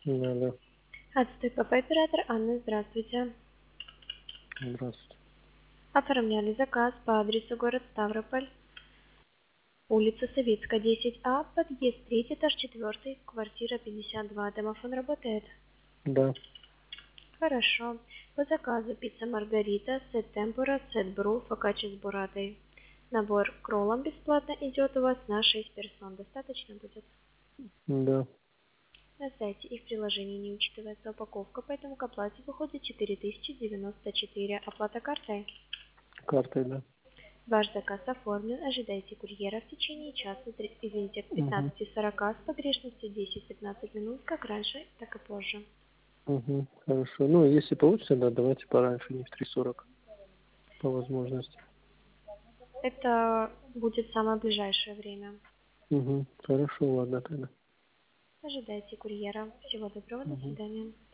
Да, да. Отстой КП оператор Анна, здравствуйте. Здравствуйте. Оформляли заказ по адресу город Ставрополь, улица Советская, 10А, подъезд 3, этаж 4, квартира 52. Домофон работает? Да. Хорошо. По заказу пицца Маргарита, сет темпура, сет бру, фокаччо с буратой. Набор к роллам бесплатно идет у вас на 6 персон. Достаточно будет? Да. На сайте и в приложении не учитывается упаковка, поэтому к оплате выходит 4094. Оплата картой. Картой, да. Ваш заказ оформлен. Ожидайте курьера в течение часа, извините, к Угу. 15:40 с погрешностью 10-15 минут, как раньше, так и позже. Угу. Хорошо. Ну, если получится, да, давайте пораньше, не в 3:40, по возможности. Это будет самое ближайшее время. Угу. Хорошо, ладно тогда. Ожидайте курьера. Всего доброго, до Угу. свидания.